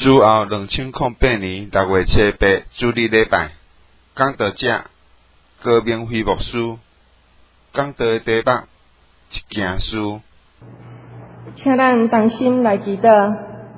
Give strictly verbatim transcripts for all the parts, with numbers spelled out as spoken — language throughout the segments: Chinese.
主后两千零八年六月七八主日礼拜，讲道者高明辉牧师讲道的题目一件事。 请咱同心来祈祷，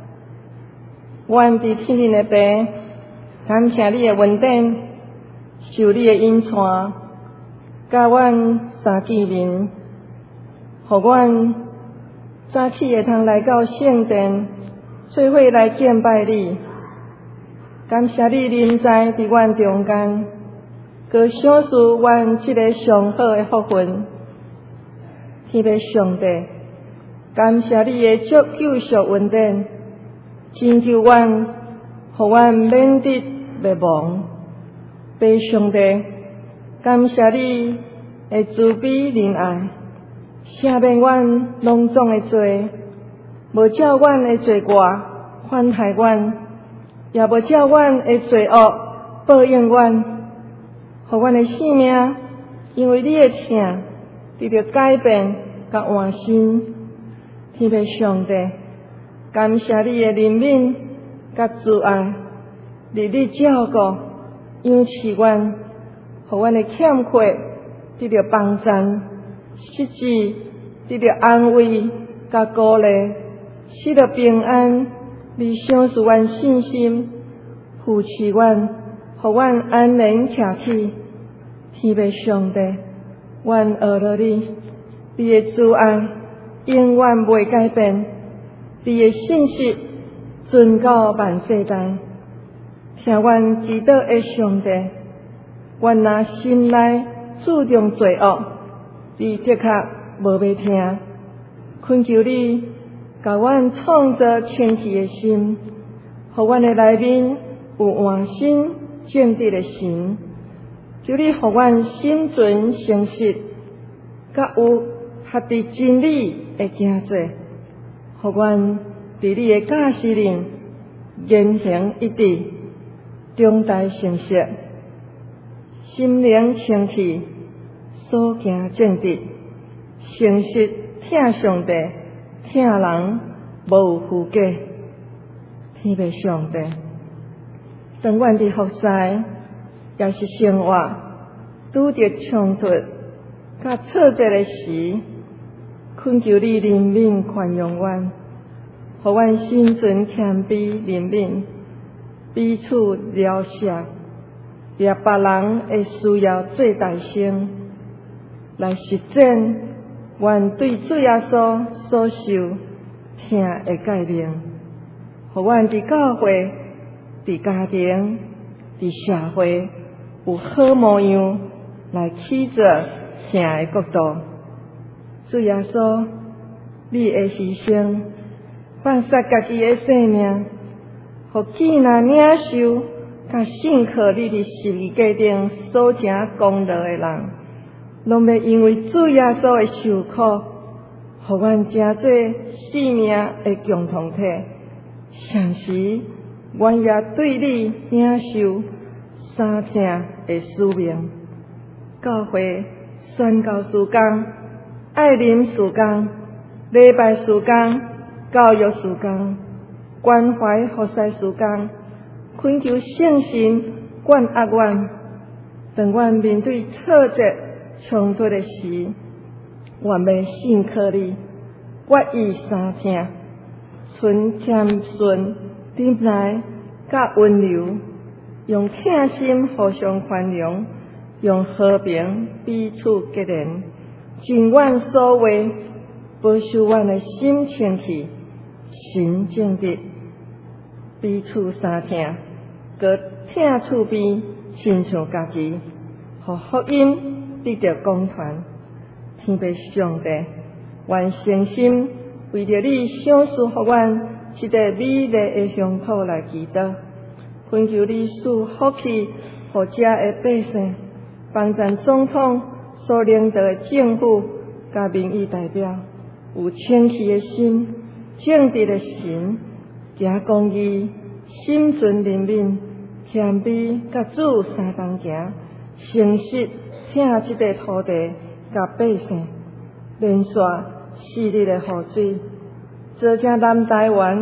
愿伫天灵的爸，感谢你的恩典，受你的引带，甲阮三见面，互阮早起会通来到圣殿，做伙来敬拜你。感谢你临在伫阮中间，佮赏赐阮即个上好的福分。天父上帝，感谢你的足救赎恩典，拯救阮，互阮免得灭亡。父上帝，感谢你的慈悲仁爱，赦免阮拢总的罪，无照阮的罪过犯害阮，也无照阮的罪恶报应阮，互阮的性命因为你的疼得到改变甲换新。天父上帝，感谢你的怜悯甲慈爱，日日照顾养饲阮，互阮的欠缺得到帮衬，失志得到安慰甲鼓励，使得平安。你赏赐阮信心，扶持阮，互阮安然徛起。天父上帝，阮学了你，你的慈爱永远袂改变，你的信息存到万世代。听阮祈祷的上帝，阮若心内注重罪恶，你的确无要听。恳求你，甲阮创造清气的心，互阮的内面有换新正直的心。求你互阮心存诚实，甲有合伫真理的行做，互阮伫你的教示令言行一致，中台诚实，心灵清气，所行正直，诚实听上帝，听人无有虚假。天父上帝，当阮伫服侍也是生活拄着冲突甲挫折的时，恳求你怜悯宽容阮，互阮心存谦卑怜悯，彼此了解，掠别人的需要做大先，来实践阮对主耶稣所受听的诫命，互阮伫教会、伫家庭、伫社会有好模样来起着听的国度。主耶稣，你的牺牲放下家己的性命，互既那领受甲信靠你伫十字架顶所成功劳的人，拢要因为主耶稣的受苦，互阮成做性命的共同体。同时，阮也对你领受三听的使命。教会宣教事工、爱邻事工、礼拜事工、教育事工、关怀服侍事工，恳求圣神管压阮。当阮面对挫折冲突的时，我要信靠你，决意三听，存谦顺、忍耐甲温柔，用疼心互相宽容，用和平彼此结连，尽阮所为，保守阮的心清气，心正直，彼此三听，搁听厝边，亲像家己，互福音得到广传。天父上帝，愿诚心为着你赏赐互阮这个美丽的乡土来祈祷，恳求你赐福气互遮的百姓，帮助总统所领导的政府甲民意代表有清气的心、正直的心，行公义，心存怜悯，谦卑甲主相同行，诚实听这个土地甲百姓，连续四日的雨水，造成南台湾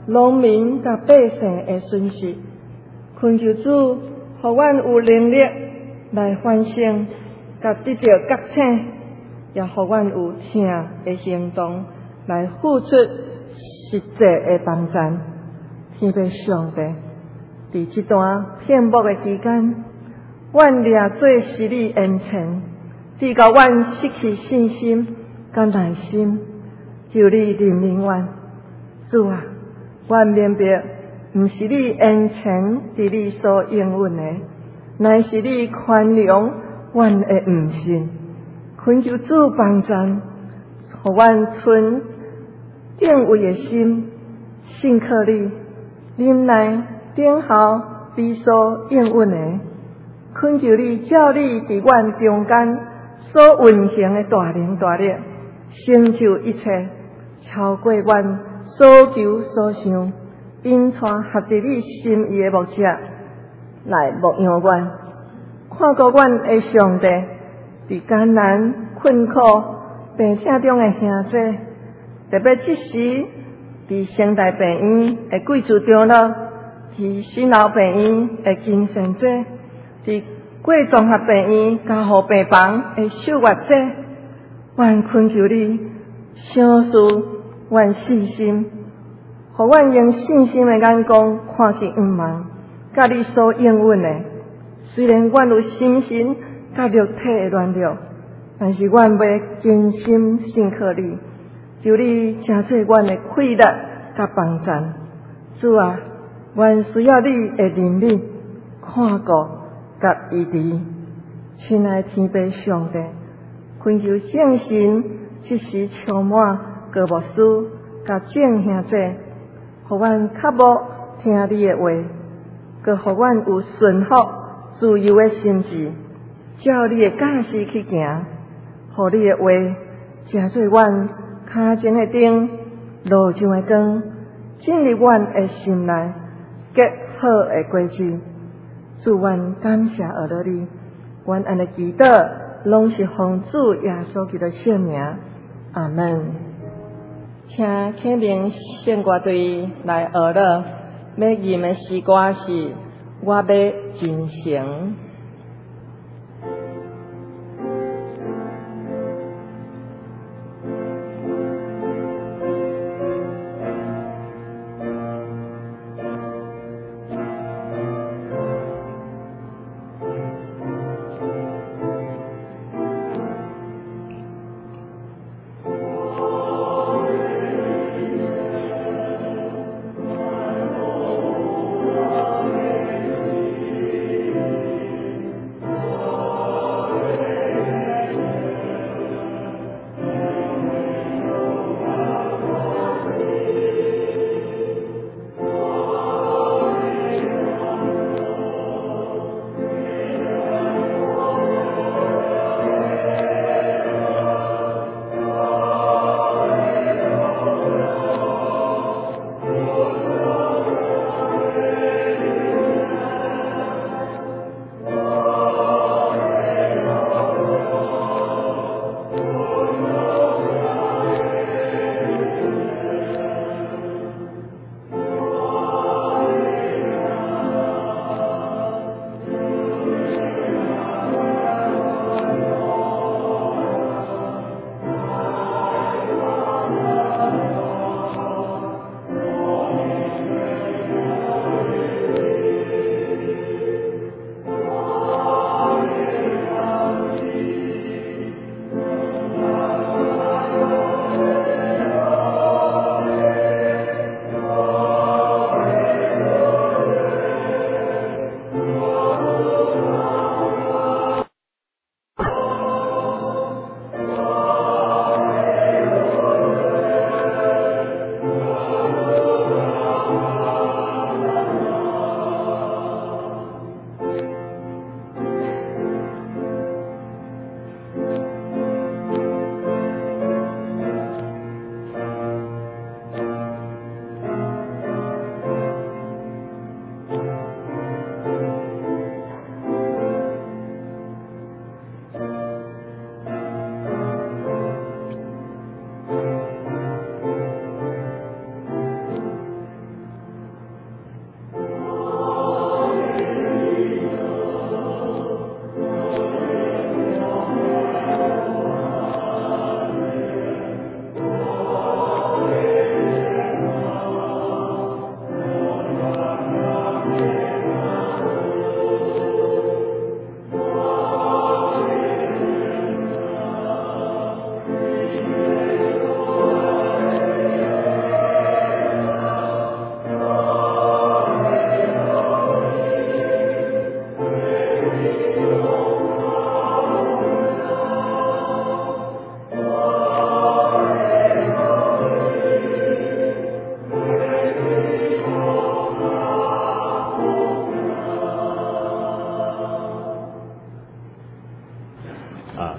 农民甲百姓的损失。恳求主，互阮有能力来反省，甲得到觉醒，也互阮有听的行动来付出实际的帮助。天父上帝，伫这段片幕的期间，阮掠做是你恩情，直到阮失去信心甲耐心，求你怜悯阮。主啊，阮明白，毋是你恩情伫你所应允的，乃是你宽容阮的毋信。恳求主帮助，互阮存敬畏的心，信靠你，忍耐等候你所应允的。恳求你照你伫阮中间所运行的大能大力，成就一切，超过阮所求所想，引带合伫你心意的目者来牧养阮。看顾阮的上帝，伫艰难困苦病痛中的兄弟，特别即时伫生代病院的贵族长老，伫心脑病院的精神者，伫过综合病院加护病房的守月者，阮恳求你赏赐阮信心，互阮用信心的眼光看见愿望，甲你所应允的。虽然阮有心神甲肉体的软弱，但是阮要坚心信靠你，求你成做阮的气力甲帮助。主啊，阮需要你的怜悯、看顾甲医治。亲爱的天父上帝，恳求圣神即时充满各牧师甲众兄弟，互阮较无听你的话，佮互阮有顺服自由的心智，照你的教示去行，互你的话成做阮脚前的灯，路上的光，进入阮的心内，结好的果子。主，阮感谢阿罗你，阮安尼祈祷，拢是奉主耶稣基督圣名，阿门。请启明圣歌队来学了，要吟的诗歌是《我要真诚》。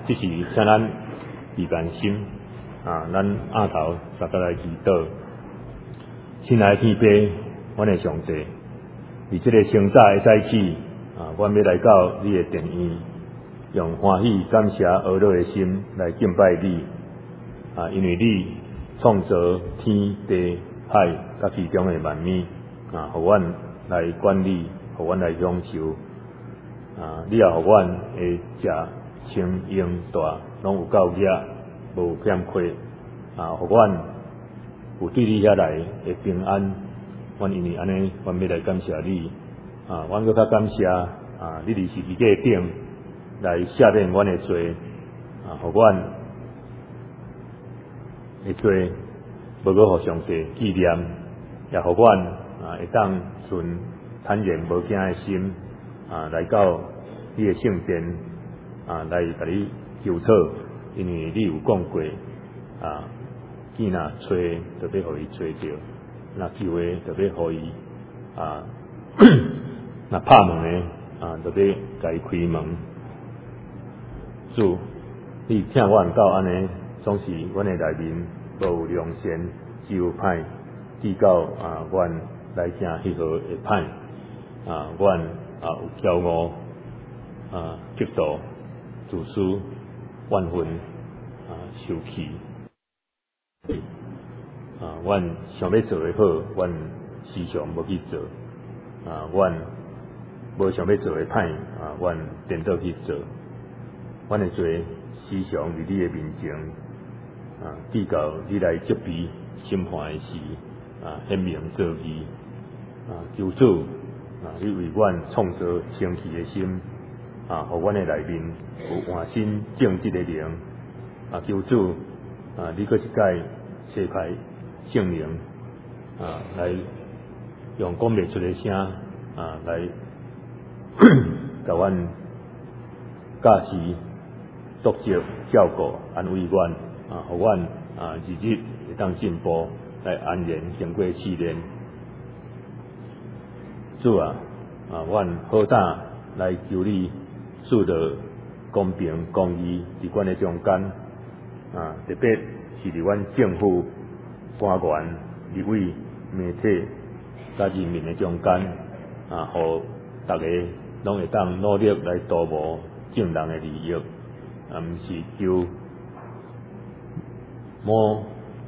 即是请咱意甘心啊，咱额头大家来祈祷。亲爱的天父，阮的上帝，伫即个清早的早起啊，阮要来到你的殿院，用欢喜、感谢、懊恼的心来敬拜你啊，因为你创造天地海甲其中的万物啊，互阮来管理，互阮来享受啊，你也互阮会食清用大，拢有够额，无欠缺啊，互阮有对你遐来的平安。阮因为安尼，阮要来感谢你啊，阮搁较感谢啊，你伫十字架顶来赦免阮的罪啊，互阮的罪无搁互上帝纪念，也互阮啊会当存坦然无惊的心啊，来到你的圣殿啊，来甲你求讨，因为你有讲过啊，见若找，就要互伊找着；若求的，就要互伊啊；若拍门的啊，就要甲伊开门。主，你听阮到安尼，总是阮的内面无有良善，只有歹，至到啊，阮来听迄号的歹啊，阮啊有骄傲啊，嫉妒、自私、怨恨啊，受气啊，阮想要做的好，阮时常无去做啊，阮无想要做的歹啊，阮颠倒去做。阮的罪时常伫你的面前啊，直到你来责备审判的时啊，显明做义啊，求主啊，你为阮创造清气的心啊，互阮的内面有换新正直的灵啊，求主啊，你搁一解切开圣灵啊，来用讲袂出的声啊，来甲阮教示。督责、照顾、安慰阮啊，互阮啊日日会当进步，来安然经过试炼。主啊，啊，阮好胆来求你赐着公平、公义伫阮的中间啊，特别是伫阮政府、官员、立委、媒体、甲人民的中间啊，互大家拢会当努力来图谋正人的利益。啊，毋是就某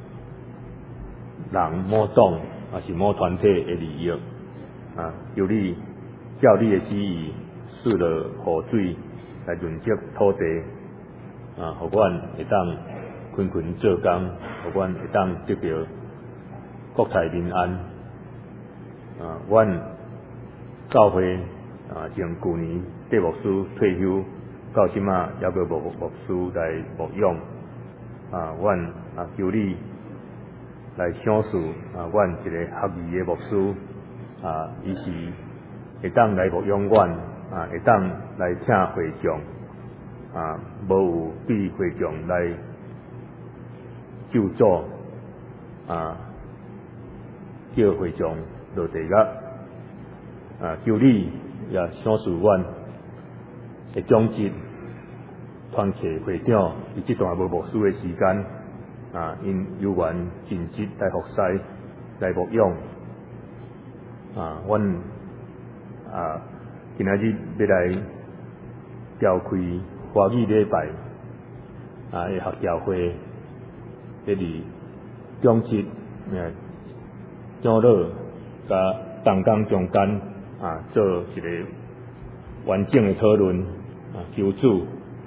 人、某党，啊是某团体的利益啊，由你照你的旨意，赐了雨水来润泽土地啊，互阮会当群群做工，互阮会当得到国泰民安啊。阮教会啊，从去年戴牧师退休。到即马还阁无牧师来牧养啊，阮啊求你来赏赐啊，阮一个合意的牧师啊，伊是会当来牧养阮啊，会当来请会众啊，无有对会众来救助啊，叫会众落地狱啊，求你也赏赐阮会总结团契会长，伊即段无牧师的时间啊，因有缘尽职来服侍，来牧养啊。阮啊，今仔日要来召开华语礼拜啊，的学教会，迄伫总职诶长老甲同工中间啊，做一个完整的讨论啊，求主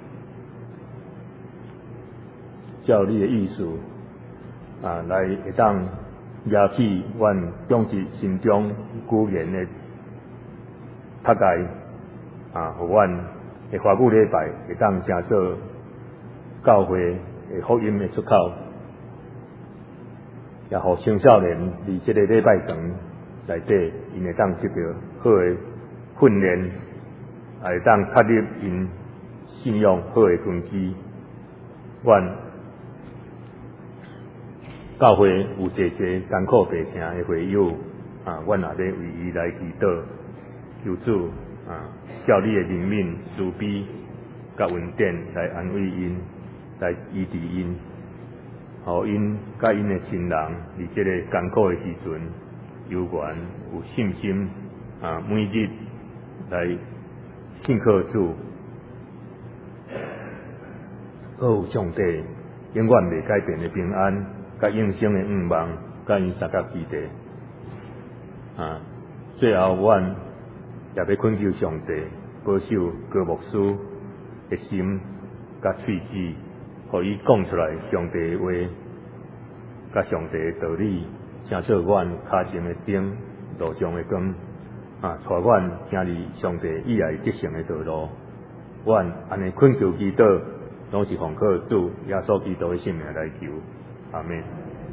照你的意思啊，来会当压起阮总职心中久言的覆盖啊，互阮的华语礼拜会当成做教会的福音的出口，也互青少年伫即个礼拜堂内底，因会当得到好的训练。也会当确立因信仰好的根基。阮教会有一个艰苦病痛的会友啊，阮也要为伊来祈祷，求主啊，叫你的灵敏慈悲甲恩典来安慰因，来医治因，互因甲因的亲人伫即个艰苦的时阵，犹原有信心啊，每日来信靠主，好有上帝永远袂改变的平安，甲永生的愿望，甲因三角基地啊。最后，阮也要恳求上帝保守高牧师的心甲喙齿，互伊讲出来上帝的话，甲上帝的道理，请做阮脚前的灯，路上的光啊，带阮行入上帝以爱得胜的道路。阮安尼恳求祈祷，拢是奉靠主耶稣基督的圣名来求，阿们。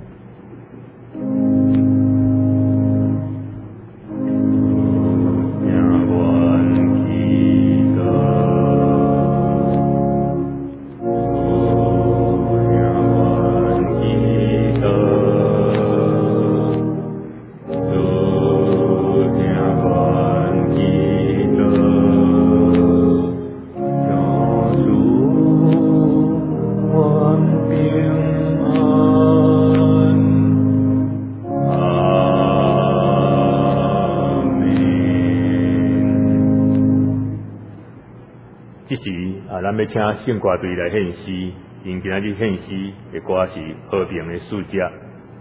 咱要请圣歌队来献诗，因今仔日献诗的歌是和平的使者。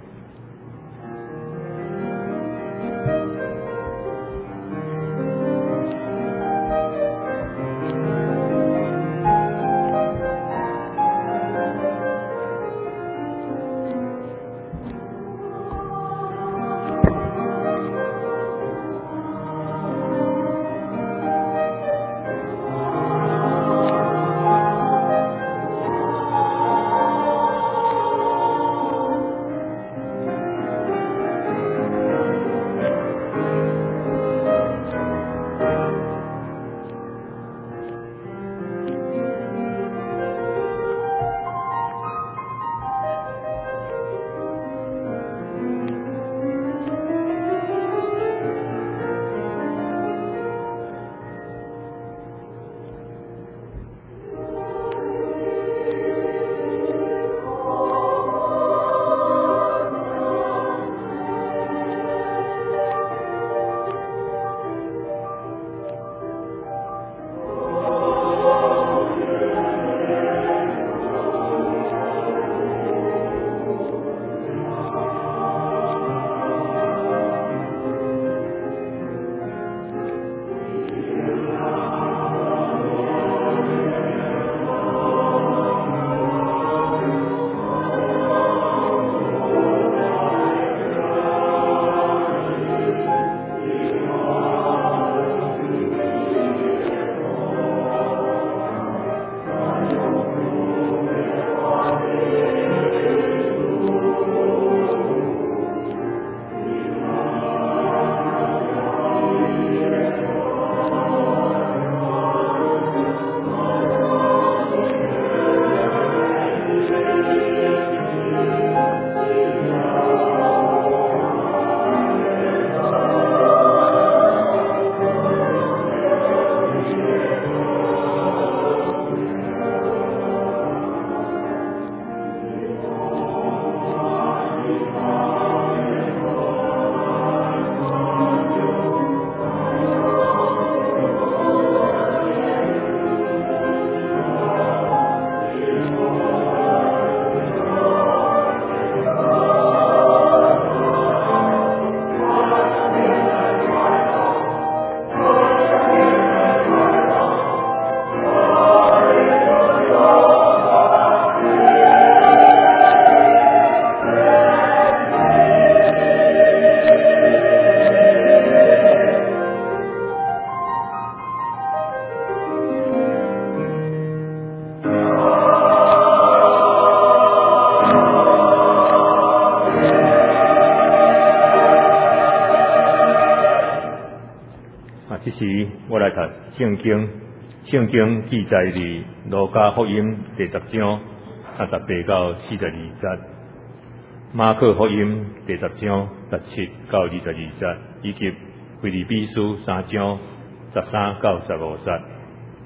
时，我来读圣经。圣经记载伫路加福音第十章三十八到四十二节，马可福音第十章十七到二十二节，以及腓立比书三章十三到十五节。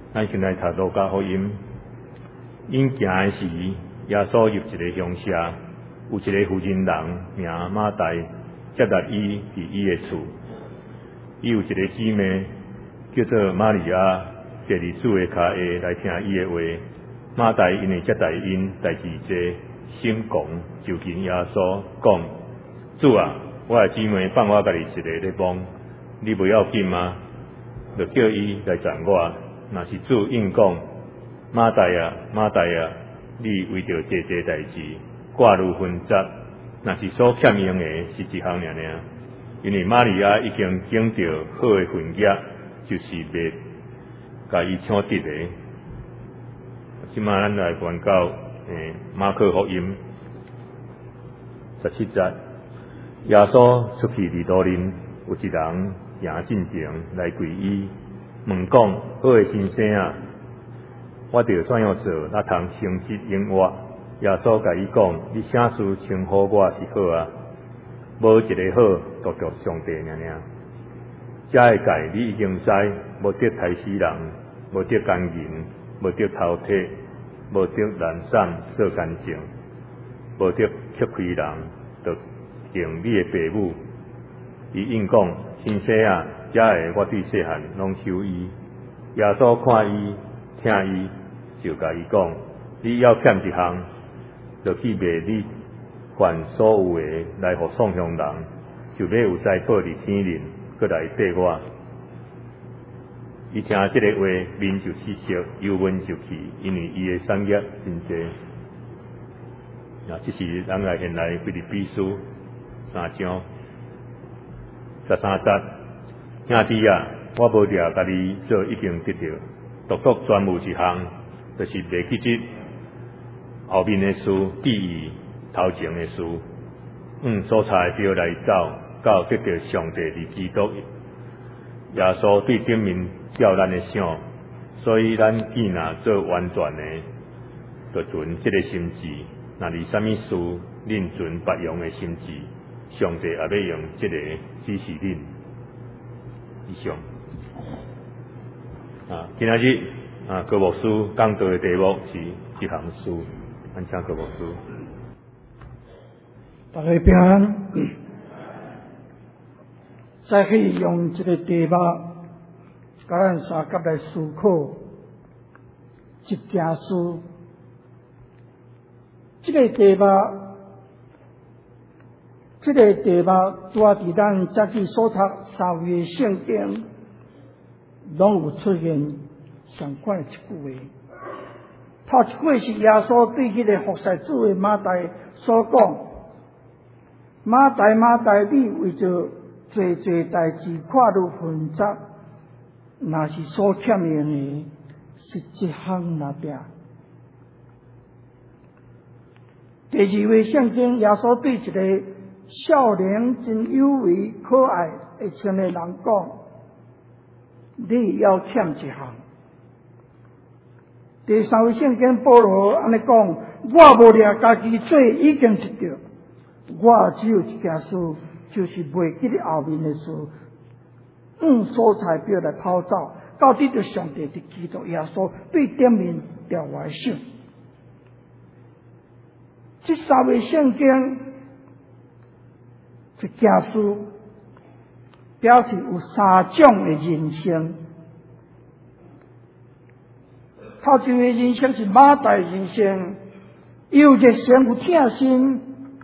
咱先来读路加福音。因行诶时，耶稣入一个乡下，有一个妇人人名马大，接纳伊伫伊诶厝。伊有一个姊妹叫做玛利亚，坐伫主诶骹下来听伊诶话。马大因为接待因代志多，心狂就近耶稣讲：主啊，我诶姊妹放我家己一个咧忙，你不要紧吗？就叫伊来赞我。若是主应讲：马大啊，马大啊，你为着这这代志挂如分杂，若是所欠用诶是一项尔尔。因为玛利亚已经拣着好诶份业，就是袂甲伊抢得诶。即马咱来翻到诶马可福音十七节，耶稣出去伫路林，有一人行进前来跪伊，问讲：好诶先生啊，我着怎样做，才通成这永活？耶稣甲伊讲：你啥事称呼我是好啊？无一个好，独独上帝尔尔。遮个界你已经知，无得杀死人，无得奸淫，无得偷窃，无得滥散做干净，无得欺亏人，就敬你的父母。伊应讲：先生啊，遮个我对细汉拢守伊。耶稣看伊，听伊，就甲伊讲：你要欠一项，就去卖你凡所有诶来互送向人，就要有财宝伫天灵，搁来缀我。伊听即个话，面就失色，忧闷就去，因为伊诶产业真济。啊，这是咱来现来腓立比书三章十三节，兄弟啊，我无掠家己做已经得着，独独专有一项，就是袂记即后面诶事，记忆头前诶事，嗯，所差标来走，到得到上帝伫基督耶稣对顶面叫咱诶想，所以咱既若做完全诶，就存即个心志。若伫啥物事，恁存别样诶心志，上帝也要用即个指示恁。以上啊，今仔日啊，科牧师讲到诶题目是一项事，咱请科牧师。 大家平安，再可以用这个题目，甲咱三甲来思考一件事。这个题目，这个题目拄啊伫咱早起所读三位圣经，拢有出现相关的一句话。头一句是耶稣对迄个服侍主的马大所讲。马大马大，你为着做做代志看如混杂，若是所欠用的，是一项那点。第二位圣经，耶稣对一个少年真有为、可爱、会穿的人讲：你要欠一项。第三位圣经，保罗安尼讲：我无掠家己做已经得着。我只有一件事，就是袂记咧后面的事，用所材表来跑走，到底就上帝的基督耶稣对顶面了我的心。这三位圣经一件事，表示有三种的人生。头一位人生是马大人生，有热心有疼心。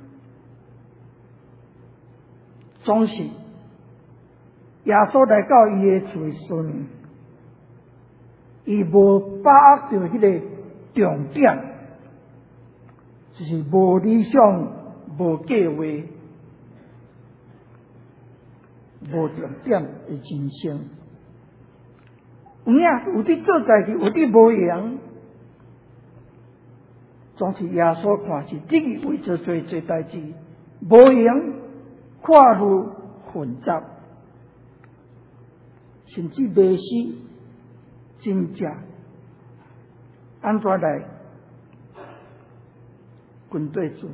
总是耶稣来到伊诶厝时阵，伊无把握到迄个重点，就是无理想、无计划、无重点诶人生。有影有伫做代志，有伫无用，总是耶稣看是你为着做做代志无用。看如混杂，甚至迷失、真正安怎来军队主？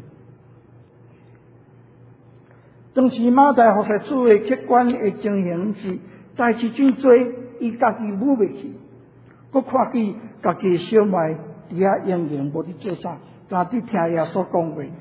当时马大服侍主的客观的情形是，代志真多，伊家己舞袂去， 佫看见家己小妹伫遐应用无伫做啥，但伫听耶稣讲话。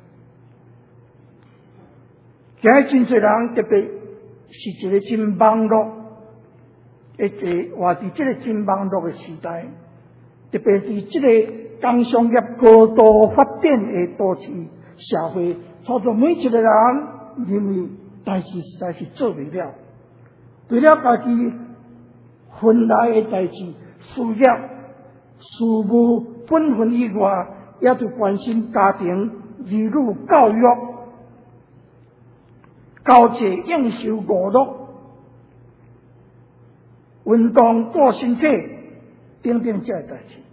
今日真侪人，特别是一个真网络，一个活伫这个真网络的时代，特别是这个工商业高度发展的都市社会，操作每一个人认为代志实在是做袂了，除了家己分内的代志、事业、事务本分以外，也就关心家庭、儿女教育、交际、应酬、娱乐、运动、顾身体等等这些代志。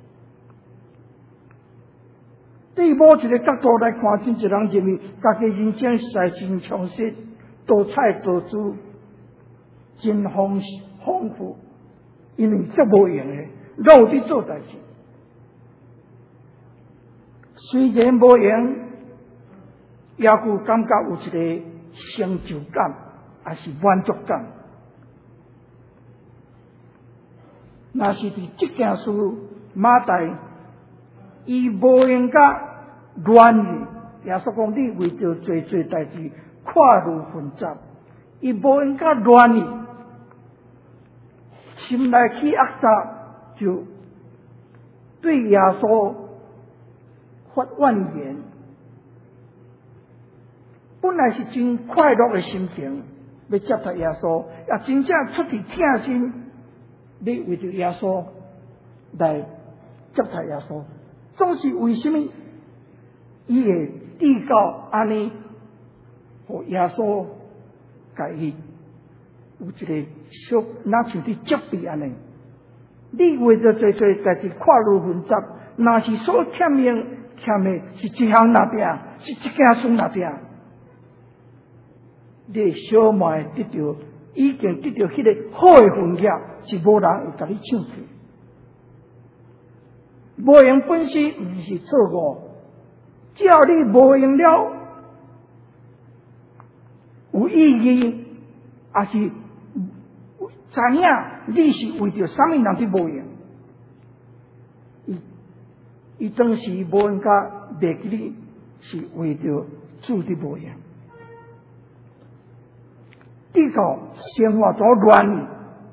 对某一个角度来看，真侪人认为家己人生实在真充实，多彩多姿，真丰丰富，因为这无用的，老有伫做代志。虽然无用，也有感觉有一个成就感，也是满足感。若是伫这件事，马代伊无用甲乱去，耶稣讲你为着做做代志，跨入混杂，伊无用甲乱去，心内起恶杂，就对耶稣发怨言。本来是真快乐的心情，要接待耶稣，也真正出去听心，你为着耶稣来接待耶稣，总是为什么伊会递到安尼，互耶稣家己有一个小，若像伫责备安尼。你为着做做代志跨入混杂，若是所欠命欠的是一项那定，是一件事那定。你小妹得到已经得到迄个好的分业，是无人会甲你抢去。无用本身毋是错误，只要你无用了有意义，也是知影你是为着啥物人伫无用。伊伊当时无用甲袂记你是为着主伫无用。地球生活咗乱，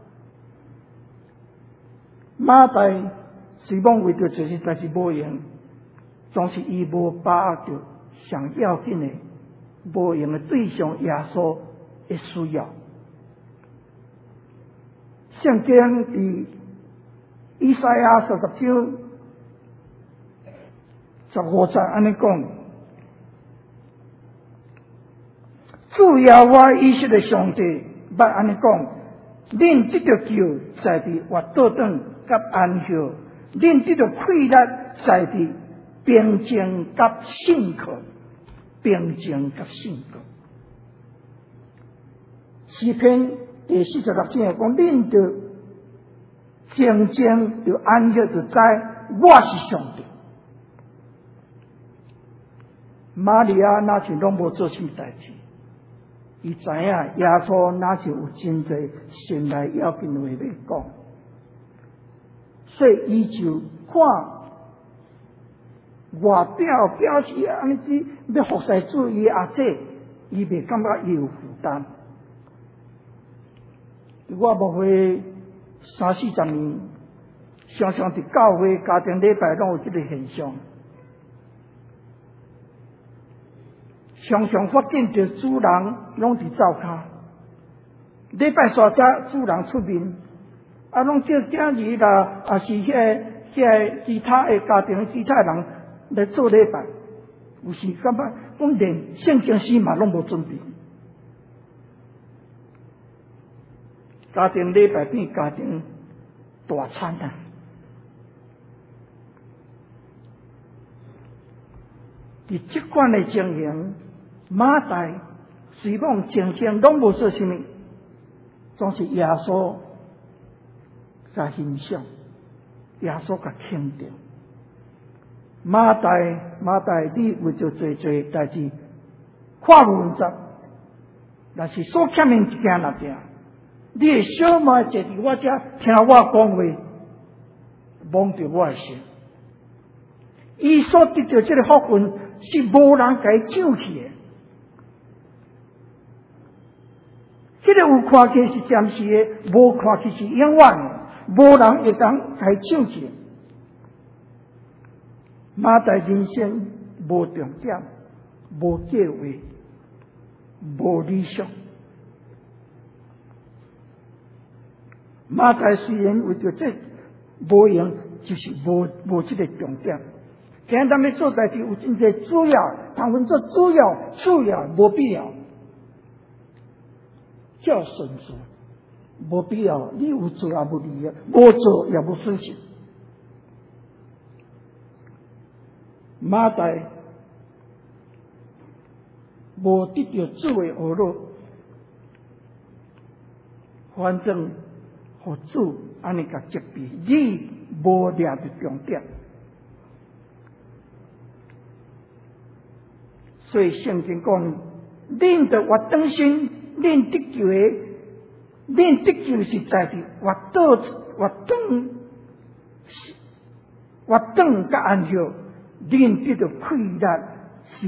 马代希望为着这些代志无用，总是伊无把握着上要紧的无用的对象耶稣的需要。圣经伫以赛亚四十章十五节安尼讲。主耶和华以色列上帝捌安尼讲：恁得着救，在伫活倒转甲安息；恁得着快乐，在伫平静甲信靠，平静甲信靠。诗篇第四十六章讲：恁着静静着安息，就知我是上帝。玛利亚那像拢无做什么代志。伊知影耶稣那是有真侪心内要紧话要讲，所以伊就看外表表示安尼子要服侍主伊阿姐，伊袂感觉伊有负担。我无会三四十年，常常伫教会家庭礼拜拢有这个现象。常常发现着主人拢伫灶骹，礼拜三才主人出面，啊，拢叫囝儿啦，啊是迄个迄个其他的家庭其他人来做礼拜，有时感觉讲连圣经诗嘛拢无准备，家庭礼拜变家庭大餐啊！伫即款的情形。马代随望静静拢无做什么，总是耶稣甲欣赏，耶稣甲肯定。马代马代，你为着做做代志，跨入混杂，若是所欠的一件那件，你的小妹坐伫我遮听我讲话， 蒙着我的心。伊所得到这个福分是无人给救去的，迄、那个有看起是暂时的，无看起是永远的，无人会当给救去。马大人生无重点，无计划，无理想。马大虽然为着这无用，就是无无这个重点。今日咱们做代志有真侪主要，谈分做主要、次要，无必要。叫顺序，无必要。你有做也无利益，无做也无损失。马大无得到智慧学路，反正互主安尼甲责备，你无抓着重点。所以圣经讲，恁着活当心，恁得救的，恁得救是在伫活倒活当活当甲安息，恁得着快乐是，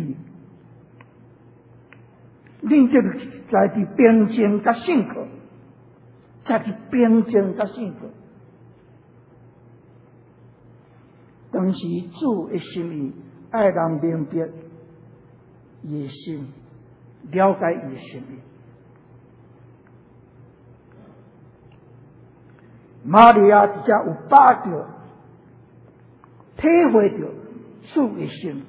恁得着在伫平静甲幸福，在伫平静甲幸福。当时主的心意爱人明白。伊的心，了解伊的心意。玛利亚只有把着、体会着主的心。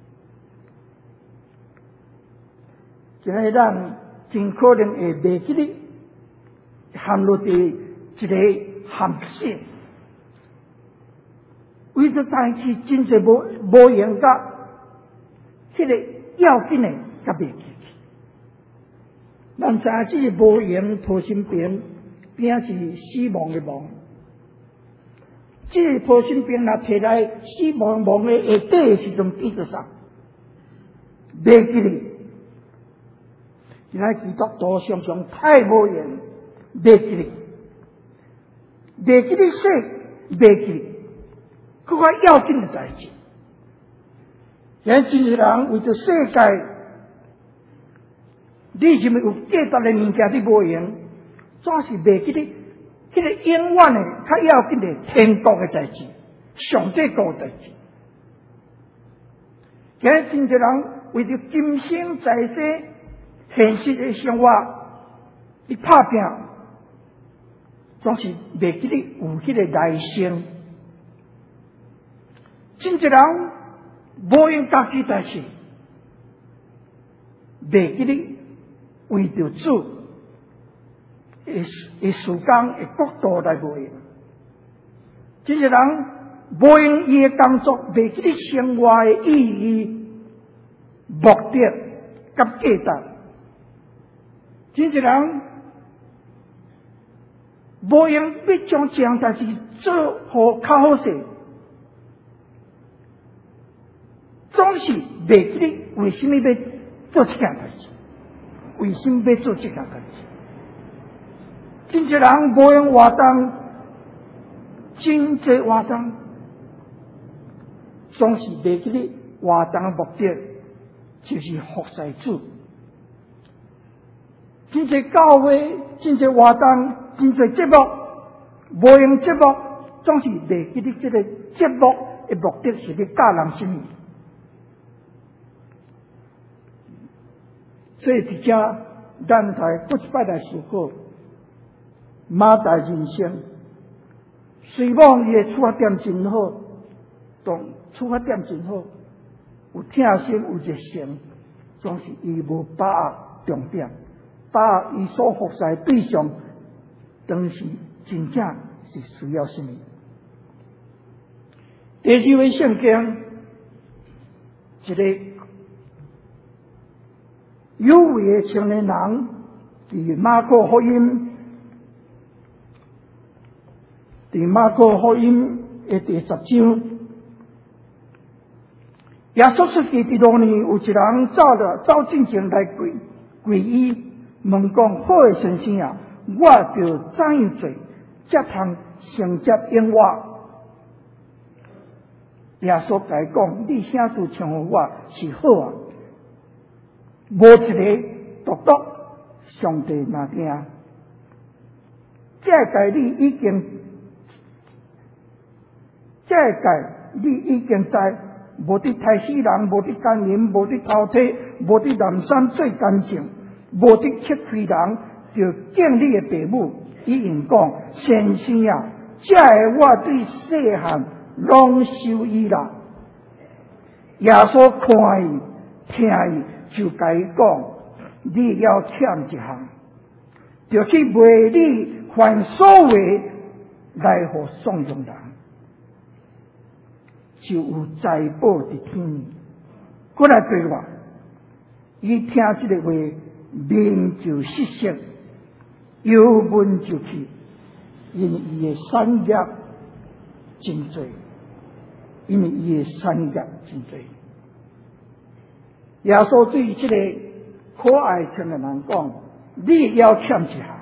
今日咱真可能会袂记得陷入伫一个陷阱，为着代志真侪无无用甲迄个。要紧的，甲袂记去。咱知影这个无用破心病，病是死亡的亡。这个破心病若摕来死亡亡的下底的时阵，记着啥？袂记哩。现在基督徒常常太无用，袂记哩，袂记哩说，袂记哩，更较要紧的代志。现真侪人为着世界，你认为有价值的物件你无用，总是袂记得迄个永远的、较要紧的天国的代志、上帝国的代志。现真侪人为着今生在世现实的生活，伊拍拼，总是袂记得有迄个来生。真侪人。无用家己代志，袂记得为着主诶诶时间诶角度来无用。真侪人无用伊诶工作，袂记得生活诶意义、目的甲价值。真侪人无用要将这样代志做好较好势。总是袂记得为什么要做这件代志，为什么要做这件代志？真侪人无用活动，真侪活动，总是袂记得活动的目的就是服侍主。真侪教会，真侪活动，真侪节目，无用节目，总是袂记得这个节目的目的是要教人什么。所以，伫遮咱台不一摆来思考马大人生。虽望伊的出发点真好，当出发点真好，有听心有热诚，总是伊无把握重点，把握伊所服侍对象，当时真正是需要什么？第二位圣经，一个。有位的青年人，伫马可福音，伫马可福音的第十章，耶稣说：“伫第六年，有一人走了走进前来跪跪伊，问讲：好的先生啊，我着怎样做，才通承接永活？” 耶稣甲伊讲：你啥事称呼我是好啊？无一个独独上帝那听。这个你已经，这个你已经知，无伫太死人，无伫奸人，无伫偷体，无伫南山最干净，无伫吃亏人，就敬你的父母。伊用讲，先生啊，这个我对细汉拢受伊啦。耶稣看伊，听伊，就甲伊讲：你要欠一项，就去卖你凡所为来互送用人，就有财宝伫天。过来对我，伊听这个话，面就失色，忧闷就去，因为伊的产业真多，因为伊的产业真多。耶稣对这个可爱青年人讲：你要欠一项。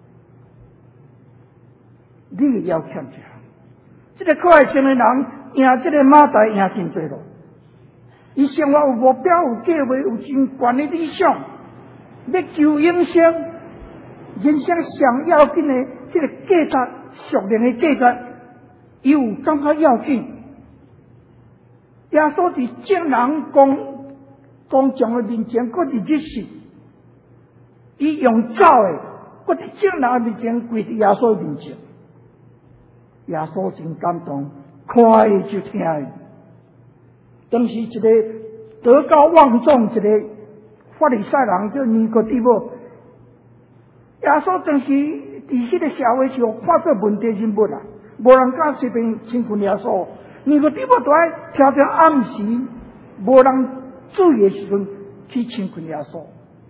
你要欠一项，这个可爱青年人赢这个马大赢真多咯。伊生活有目标，有计划，有真悬的理想，要求永生。人生上要紧的这个价值，属灵的价值，伊有感觉要紧。耶稣伫众人公公众的面前，搁伫日事，伊用走的，搁伫众人面前跪伫耶稣面前。耶稣真感动，看伊就听伊。当时一个德高望重，一个法利赛人叫尼哥底母。耶稣当时伫迄个社会上看做问题人物啊，无人敢随便亲近耶稣。尼哥底母都爱条条暗时，无人注意的时阵去亲近耶稣。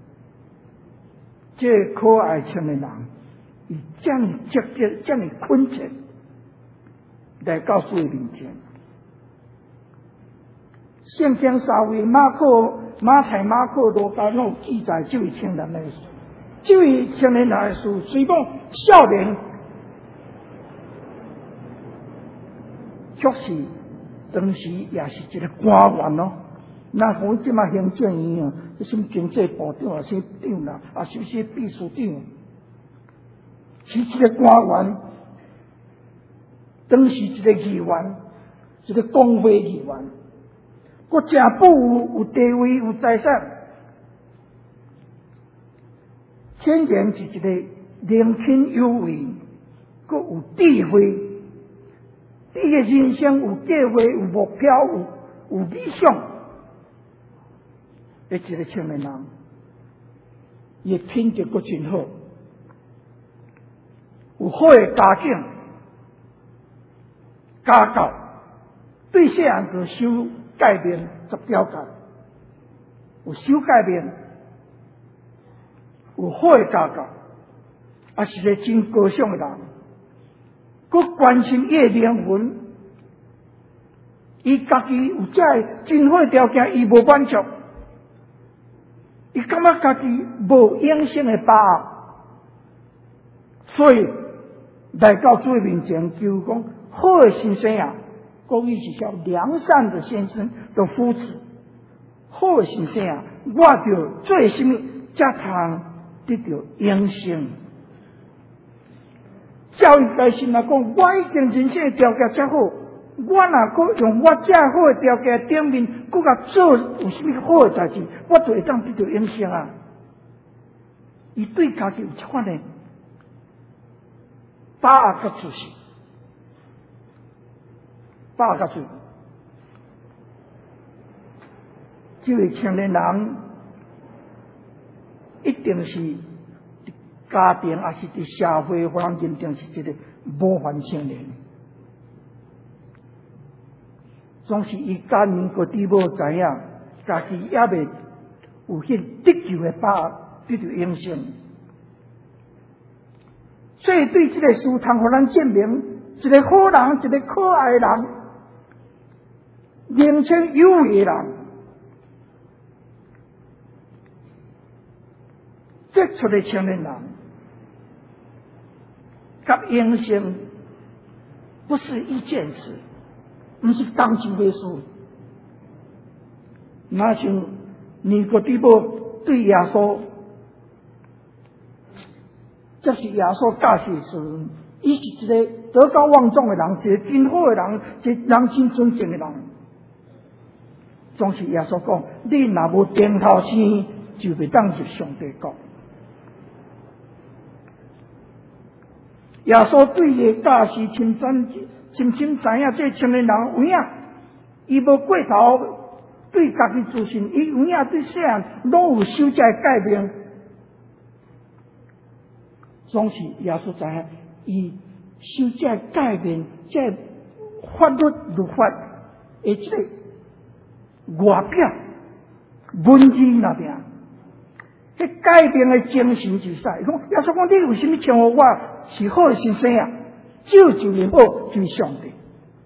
这个可爱青年人，伊这样直接，这样恳切。来告诉伊面前，圣经三位马可、马太、马可、路加拢有记载这位青年的事。这位青年人的事，虽讲少年，确实当时也是一个官员咯。那我即马行政院啊，什么经济部长啊，什长啦，啊，什么秘书长，是一个官员。当时一个议员，一个工会议员，国家富有，有地位，有财产，显然是一个年轻有为，佮有智慧，这个人生有计划，有目标，有有理想的一个青年人，伊品质佮真好，有好的家境。家教对细汉就修改变十条戒，有修改变，有好的家教，也是一个真高尚的人。佮关心伊的灵魂，伊家己有这真好的条件，伊无满足，伊感觉家己无永生的把握，所以来到主面前求讲。好的先生啊，讲伊是叫良善的先生的夫子。好的先生啊，我着做什么才通得到永生？教育家心来讲，我已经人生的条件遮好，我若搁用我遮好的条件顶面，搁甲做有什么好的代志，我就会当得到永生啊！伊对家己有一款的把握甲自信。把握住，这位青年人一定是家庭，还是伫社会，互人认定是一个模范青年。总是伊家人个底无知影，家己也未有迄得救的把握，得到永生。所以对这个事，通互咱证明，一个好人，一个可爱的人。年轻有为的人，杰出的青年人，甲永生不是一件事， 毋是同情的事。那像尼哥底母对耶稣，这是耶稣教示的时，伊是一个德高望重的人，一个真好的人，一个人真尊敬的人。总是耶稣讲，你若无点头生，就袂当入上帝国。耶稣对伊教示深深深深知影，这青年人有影，伊无过头对家己自信，伊有影对世人拢有受这改变。总是耶稣知影，伊受这改变，这法律律法的这个外表文字那边，这改变的精神就是啥？伊讲耶稣讲，你为什么称呼我是好的先生啊？救救人好就是上帝。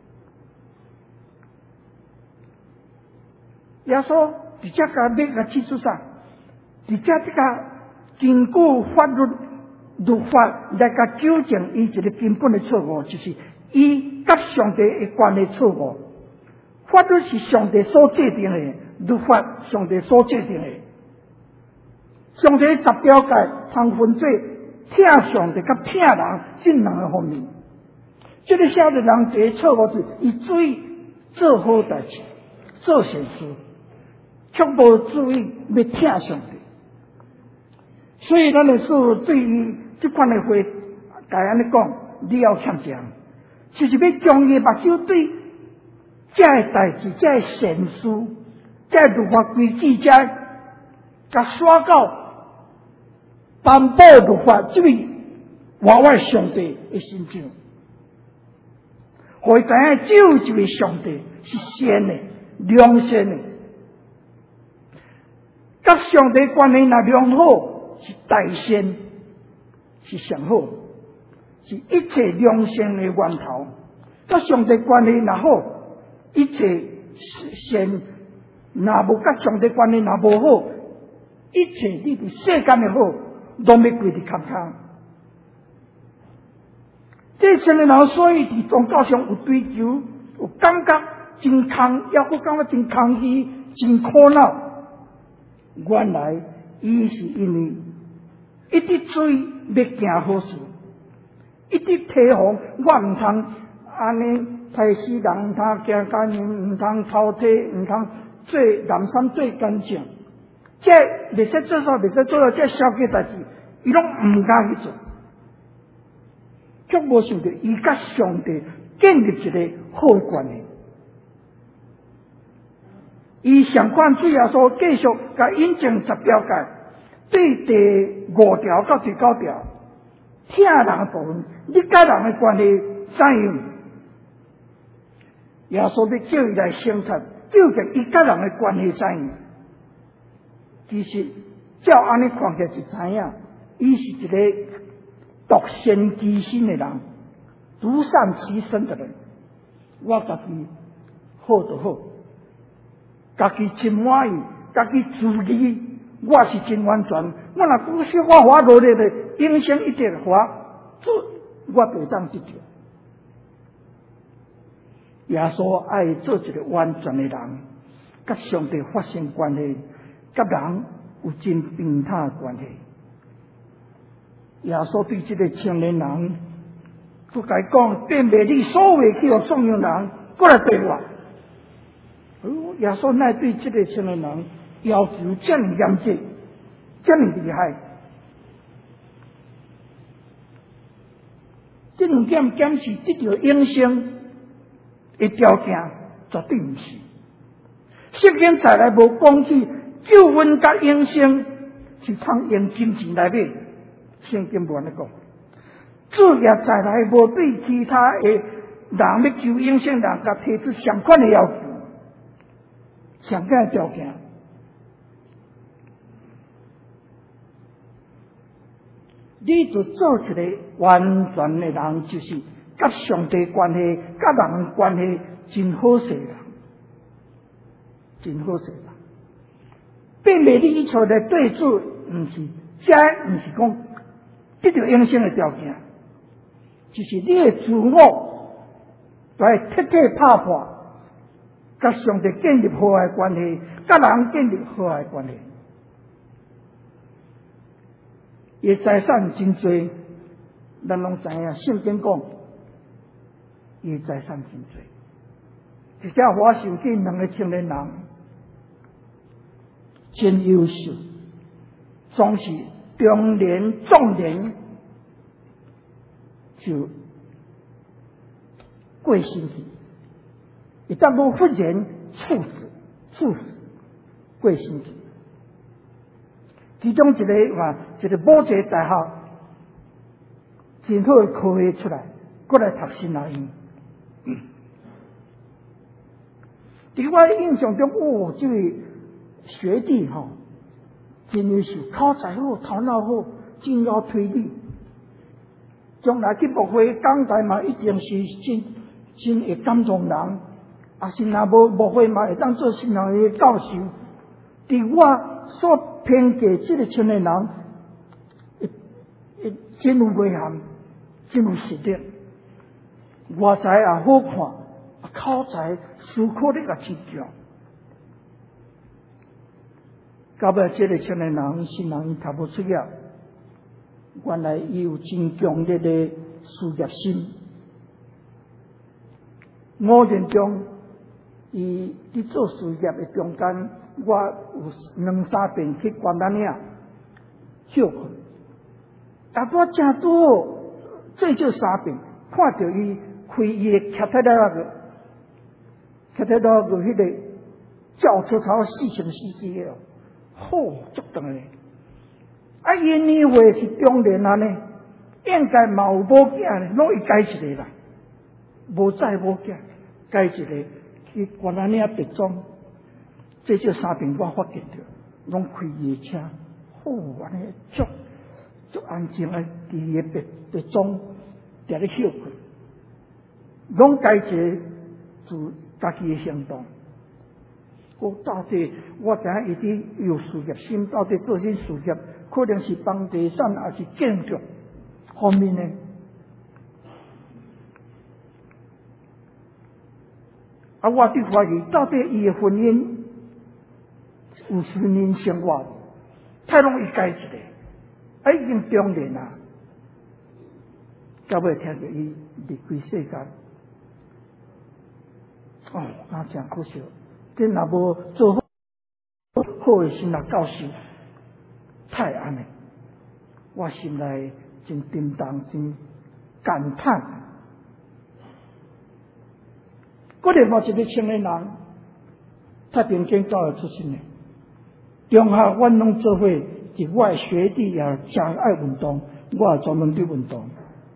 耶稣直接甲要甲指出啥？直接这个经过法律律法来甲纠正伊一个根本的错误，就是伊甲上帝的关系错误。法律是上帝所制定的，律法上帝所制定的。上帝十条诫通分做听上帝甲听人这两个方面。这个写的人第一错误是，伊注意做好代志，做善事，却无注意要听上帝。所以咱的师父对于这款的话，甲安尼讲，你要欠这样，就是要将伊目睭对这个代志、这个善事、这个律法规矩、这甲刷到颁布律法，这位活我上帝的心上，互伊知影只有一位上帝是善的、良善的，甲上帝关系若良好，是大善，是上好，是一切良善的源头。甲上帝关系若好，一切善若无甲上帝关系若无好，一切你伫世间的好，拢要归伫坎坎。这青年人所以伫宗教上有追求，有感觉真空，也有感觉真空虚、真苦恼。原来伊是因为一直追要行好事，一直提防我毋通安尼害死人，毋通行奸淫，毋通偷窃，毋通做南山做干净。这袂使做错，袂使做到这小计代志，伊拢毋敢去做。却无想到伊甲上帝建立一个好关系。伊上管主耶稣继续甲引证十条诫，对第五条到第九条，听人的部分，你甲人的关系怎样？耶稣要叫伊来省察，究竟伊甲人的关系怎样？其实照安尼看起来就知影，伊是一个独善其身的人，独善其身的人。我家己好就好，家己真满意，家己自己我是真完全。我若古小我花努力的影响一点花，这我就当得着。耶稣爱做一个完全的人，甲上帝发生关系，甲人有真平坦的关系。耶稣对这个青年人，佮伊讲，变卖你所有去互众样人，过来对我。哦，耶稣乃对这个青年人要求这么严谨，这么厉害。这两点检视得到永生的条件，绝对毋是。圣经再来无讲起救恩甲永生是通用金钱来买。圣经无安尼讲，主也再来无对其他的人要求永生人，甲提出相款的要求、相款的条件。你就做一个完全的人，就是甲上帝关系、甲人关系真好势人，真好势人。并未你找来对主，毋是，这毋是讲得到永生的条件，就是你的自我来彻底打破， 甲上帝建立和谐关系，甲人建立和谐关系。伊财产真多，咱拢知影，圣经讲，伊财产真多。一只花手机两个青年人，真优秀，总是中年壮年就过身去，一旦无忽然猝死，猝死过身去。其中一个话，一个某一个大学真好的科学出来，过来读心理医。伫我印象中，哦，这位学弟吼、哦，真优秀，口才好，头脑好，真有推理。将来去牧会讲台嘛，一定是真真会感动人。啊，是若无牧会嘛，会当做心理医的教授。伫我所评价这个青年人，会会真有内涵，真有实力，外在也好看。口才、思考力也真强。到尾这个青年人，新人读不出业，原来伊有真强烈的事业心。五年中，伊伫做事业的中间，我有两三遍去关丹岭休困，但我正多最少三遍看到伊开伊的脚踏车个。看得到有迄个轿车超四乘司机哦，好足长嘞！啊，伊年岁是中年啊呢，应该嘛有某囝呢，拢伊改一个啦，无再无囝，改一个去关安岭别庄，这就三遍我发现着，拢开伊的车，好安尼足足安静啊，伫伊的别别庄伫咧休困，拢改一个自。家己的行动，我到底我知影伊伫有事业心，到底做些事业，可能是房地产，还是建筑方面呢？啊，我伫怀疑，到底伊的婚姻有婚姻生活太容易改一个，啊，已经中年啦，到尾听着伊离开世间。哦，那真可惜，这若无做好好的心理教授，太安尼，我心内真沉重，真感叹。嗰个某一个青年人，太平间教育出身的，中学阮拢做伙，伫我的学弟也真爱运动，我也专门伫运动。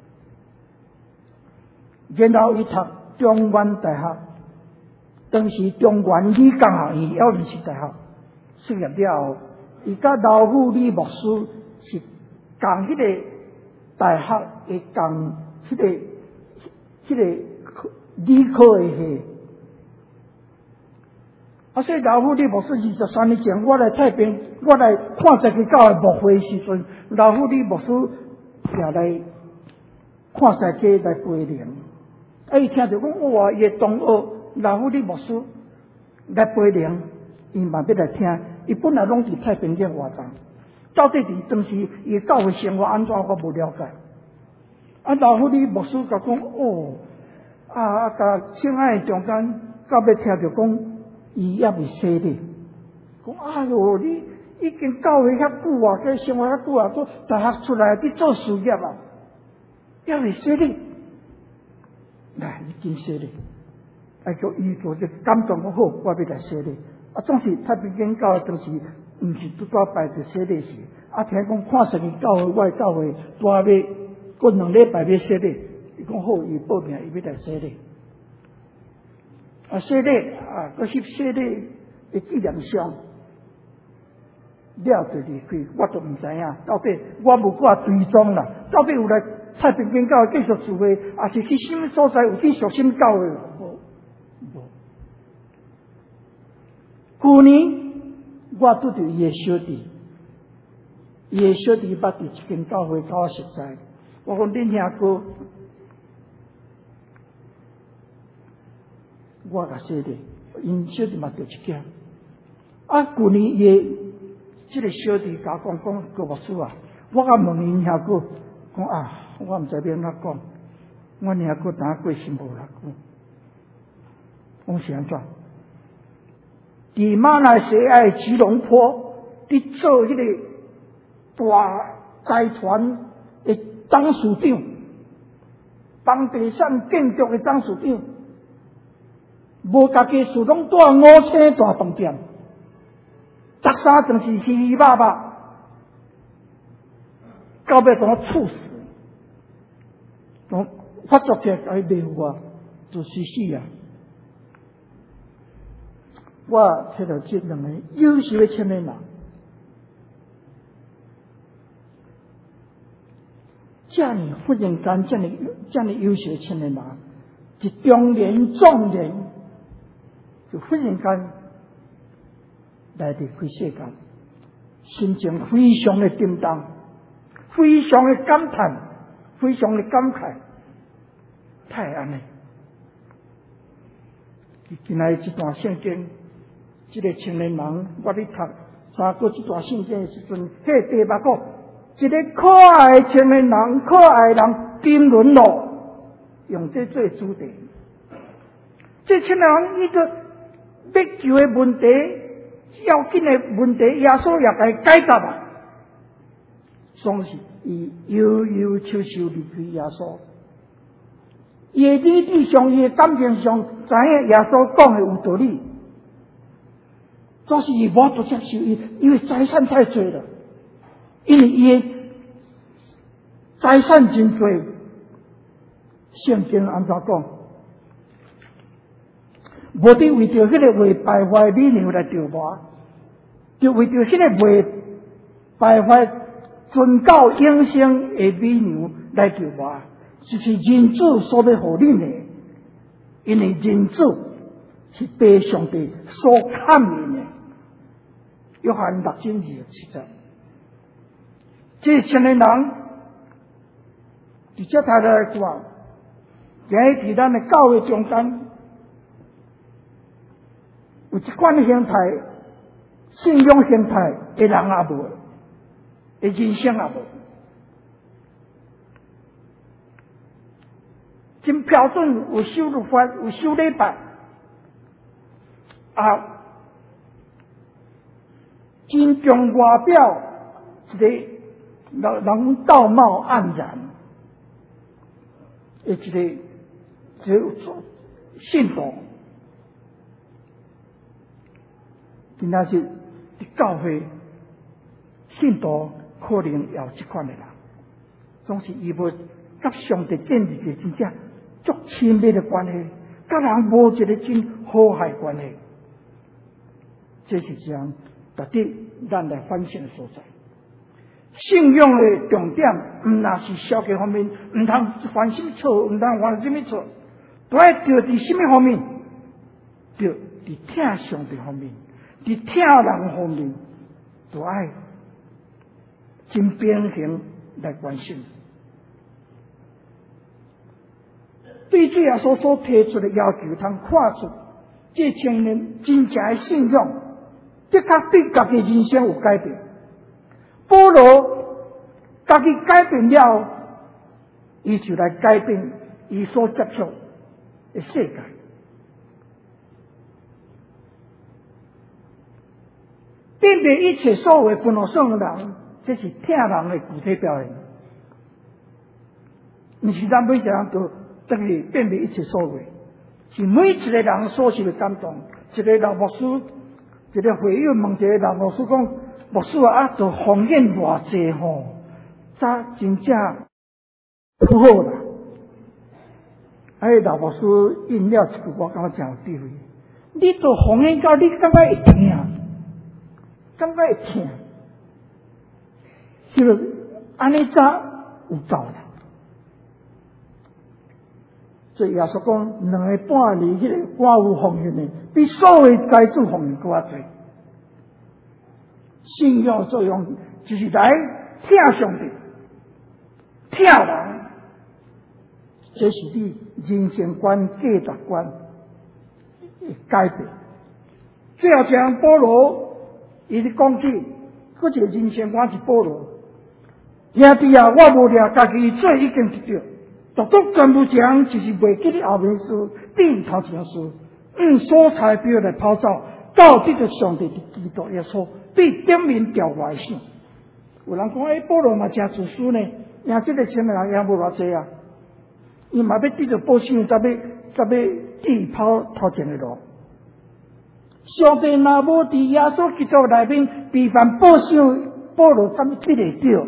然后伊读中原大学。当时中原理工学院要认识大学，毕业了后，伊甲老虎李牧师是共迄个大学的共迄个迄个理科的系。啊，所以老虎李牧师二十三年前，我来太平，我来看十个教的牧会时阵，老虎李牧师也来看世界来陪练。啊，伊听着讲哇，伊的同学。老虎的牧师来陪练，伊嘛要来听。伊本来拢伫太平间活动，到底伫当时伊教会生活安怎，我无了解。啊，老虎的牧师甲讲，哦，啊啊，甲亲爱的中间，到尾听着讲，伊也未洗礼。讲哎哟，你已经教会遐久啊，佮生活遐久啊，都大学出来伫做事业啊，也未洗礼。来，已经洗礼。哎，叫伊做这感动好，我要来洗礼。啊，总是太平间教的当时，毋是拄拄摆着洗礼时。啊，听讲看十年教会，我的教会拄要过两礼拜要洗礼，伊讲好，伊报名，伊要来洗礼。啊，洗礼啊，搁翕洗礼的纪念相，了就离开，我都毋知影到底我无挂追踪啦，到底有来太平间教会继续聚会，还是去什么所在有去属什教会？去年我拄着伊的小弟，伊的小弟捌伫一间教会甲我熟识。我讲恁兄哥，我甲洗礼， 因小弟嘛着一件。啊，旧年伊即个小弟甲我讲讲郭牧师啊，我甲问因遐个讲啊，我毋知要安怎讲，我遐个当过身无啦个，讲是安怎？伫马来西亚吉隆坡，伫做迄个大财团的董事长，房地产建筑的董事长，无家己厝拢住五星大饭店，逐三顿是稀稀巴巴，到尾给我处死，讲发作起来甲伊骂我，就死死啊！我睇到这两个优秀的青年人，这样忽然间这样这样优秀的青年人，一中年壮年，就忽然间来到开世界，心情非常的震荡，非常的感叹，非常的感慨，太安尼。今仔这段圣经。这个青年人，我咧读三过这段圣经的时阵，迄第八个，一个可爱的青年人，可爱的人经纶路，用这做主题。这青年人伊个要求的问题，要紧的问题，耶稣也甲伊解答啊。总是伊悠悠悄悄离开耶稣，伊的理智上，伊的感情上，知影耶稣讲的有道理。总是伊无法接受伊，因为财产太多了，因为伊的财产真多。圣经安怎讲？无伫为着迄个为败坏美牛来着磨，就为着迄个为败坏尊高永生的美牛来着磨，这是人子所要互恁的，因为人子是被上帝所看见的。约翰六章二十七节，这青年人伫这台来讲，今日伫咱的教会中间，有一款形态、信仰形态的人也无，的人生也无，真标准有守律法，有守礼拜，啊。真重外表一个人人道貌岸然，的一个只有信徒，今仔日伫教会信徒可能也有这款的人，总是伊要甲上帝建立一个真正足亲密的关系，甲人无一个真好歹关系，这是这样。值得咱来反省的所在。信仰的重点，毋那是消极方面，毋通犯什么错，毋通犯什么错，都爱着伫什么方面？着伫听上帝方面，伫听人方面，都爱真平衡来关心。对这样所所提出的要求，通看出这青年真正的信仰。的确对家己人生有改变。保罗家己改变了，伊就来改变伊所接触的世界。辨别一切所为本我圣人，这是听人的具体表现。毋是咱每一个人都等于辨别一切所为，是每一个人所受的感动。一个老牧师。一个会友问一个老牧师讲：“牧师啊，都风险偌济吼，早真正不好啦。”哎，老牧师应了一句，我感觉真有智慧。你做风险到，你感觉会疼，感觉会疼，是不是？安尼早有够啦。所以耶稣讲，两个半年迄个寡妇奉献的，比所有该主奉献更加多。信仰作用就是来听上帝，听人，这是你人生观、价值观的改变。 最后将保罗伊咧讲起，嗰一个人生观是保罗。兄弟啊，我无掠家己做已经得着，独独全部讲就是袂记咧后面事，顶头前事，用所采标来跑走，到底着上帝的基督耶稣，对点名调外性。有人讲，诶、欸，保罗嘛真自私呢，赢这个钱的人也无偌济啊，伊嘛要得着保险，才要才要地跑头前的路。上帝若无伫耶稣基督内面备份保险，保罗怎么得会着？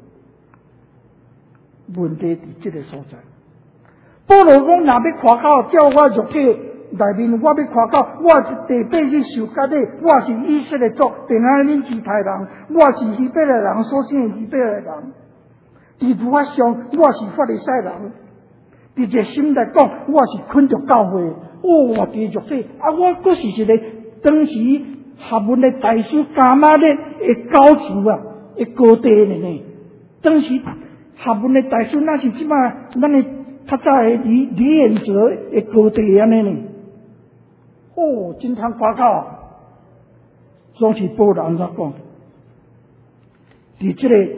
问题伫这个所在。保罗讲，若要看到照我肉体内面，我要看到我是第八日受割礼，我是以色列族便雅悯支派人，我是希伯来人所生的希伯来人。伫佛法上，我是法利赛人。伫这心来讲，我是困着教会。哦，我伫肉体啊，我阁是一个当时学问的大师伽马列的教授啊，的高弟呢呢。当时学问的大师，那是即摆咱的较早的李李彦哲的高弟安尼呢。哦，真通夸口，总是保罗安怎讲？伫这个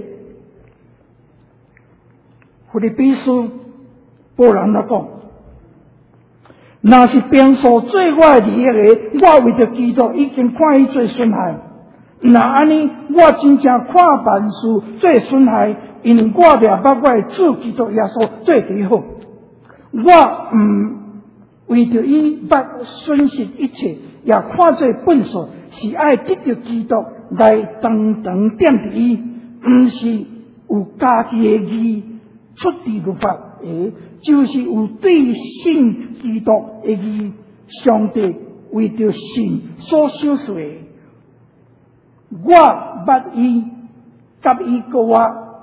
腓立比书，保罗安怎讲？若是平素最我的利益的，我为着基督已经看伊做损害。那安尼，我真正看万事做损害，因为我掠捌我的主基督耶稣做最好。我毋为着伊捌损失一切，也看做本事，是爱得着基督来长长点伫伊，毋是有家己的义出自律法的，就是有对信基督的义。上帝为着信所想出的。我捌伊甲伊个我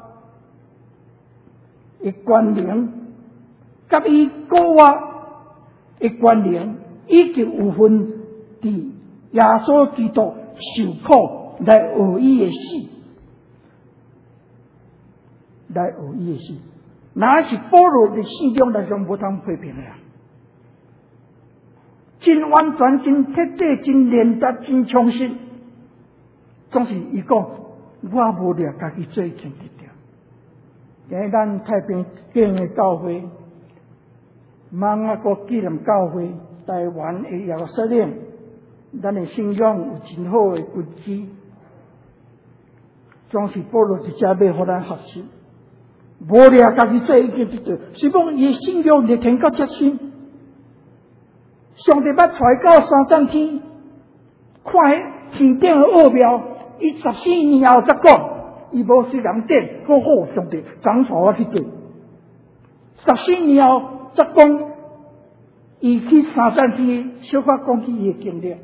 的关联，甲伊个我的关联，已经有份伫耶稣基督受苦来学伊的死，来学伊的死。那是保罗的信仰来讲，无通批评的啊！真完全、真彻底、真连达、真充实。总是伊讲，我无掠家己做已经得着。今日咱太平间的教会、马雅国纪念教会、台湾的耶路撒冷，咱的信仰有真好的根基。总是保罗伫遮要互咱学习，无掠家己做已经得着。虽讲伊信仰是天到接深，上帝捌带到三层天，看天顶的奥妙。伊十四年后才讲，伊无是人顶，好好上帝掌舵我去做。十四年后才讲，伊去三山天，小可讲起伊的经历，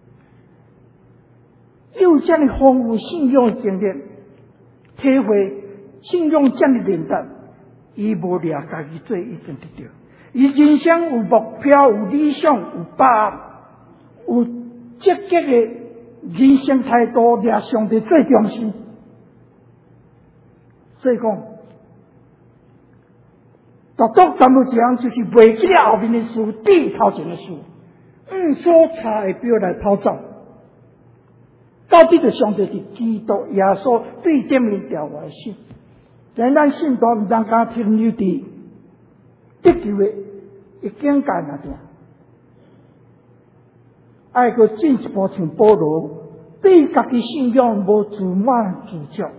有这样丰富信仰的经历，体会信仰这样连达，伊无掠家己做已经得着。伊人生有目标，有理想，有把握，有积极的人生态度，掠上帝最重视。所以讲，独独全部这样，就是袂记了后面的事，对头前的事，用所采的标来跑走。到底就上帝是基督耶稣对点名调外信，但咱信徒毋通讲停留伫得救的一境界那点。爱个进一步像保罗，对家己信仰无自满自足，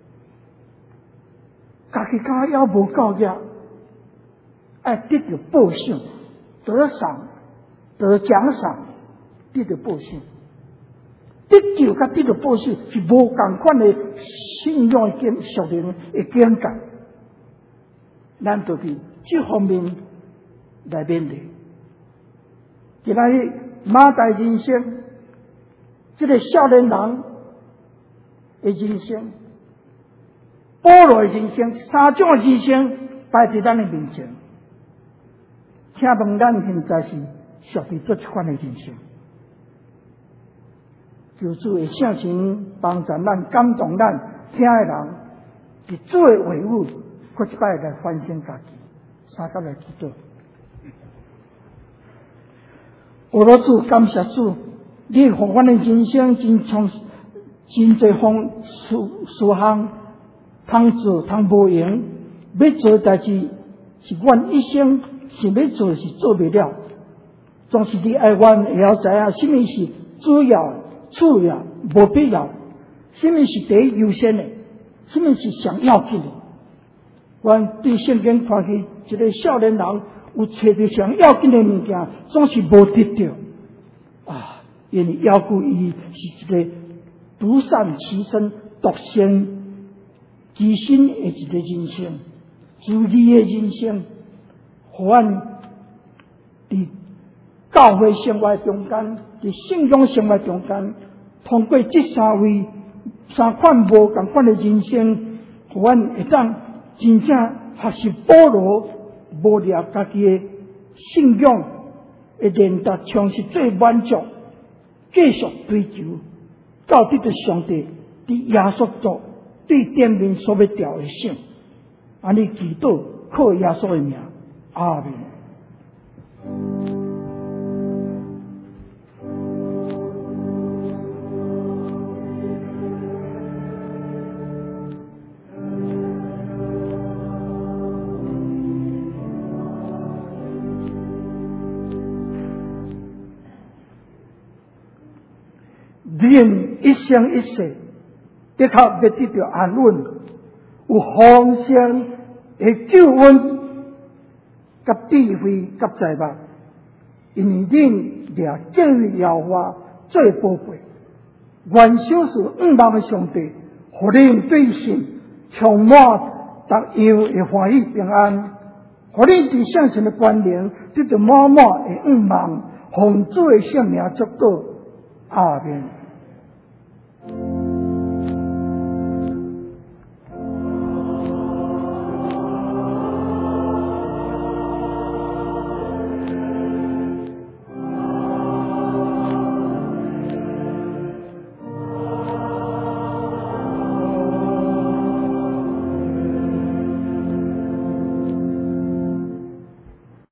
家己敢要无够格，爱得到报赏、得赏、得奖赏，得到报赏。得救甲得到报赏是无共款的信仰的经属灵的境界，咱就伫这方面来面对。今仔日马大人生，这个少年人的人生，保罗的人生，三种的人生摆伫咱的面前，请问咱现在是属于做这款的人生？求主的圣神帮助咱、感动咱听的人，伫主的话语，搁一摆来反省家己，三甲来祈祷。我罗主感谢主， 你互阮的人生真充真侪方事事项，通做通无用，要做代志是阮一生想要做是做不了。总是你爱阮会晓知影，什么是主要、次要、无必要，什么是第一优先的，什么是上要紧的。阮对圣经看去，一个少年人有找到上要紧的物件，总是无得到啊！因为要顾伊是一个独善其身、独善其身的一个人生，自利的人生，互阮伫教会生活中间，伫信仰生活中间，通过这三位三款无共款的人生，互阮会当真正学习保罗磨练家己的信仰，会练达充实最满足，继续追求，到得着上帝伫耶稣主对顶面所要调的性。安尼祈祷，靠耶稣的名，阿门。人一生一世，的确要得到安稳，有丰盛的救恩、甲智慧、甲财物，因为恁掠敬畏耶和华最宝贵。愿小事五万的上帝，互恁对信充满逐样的欢喜平安，互恁伫圣神的关联，得到满满的五万，奉主的圣名祝祷，阿门。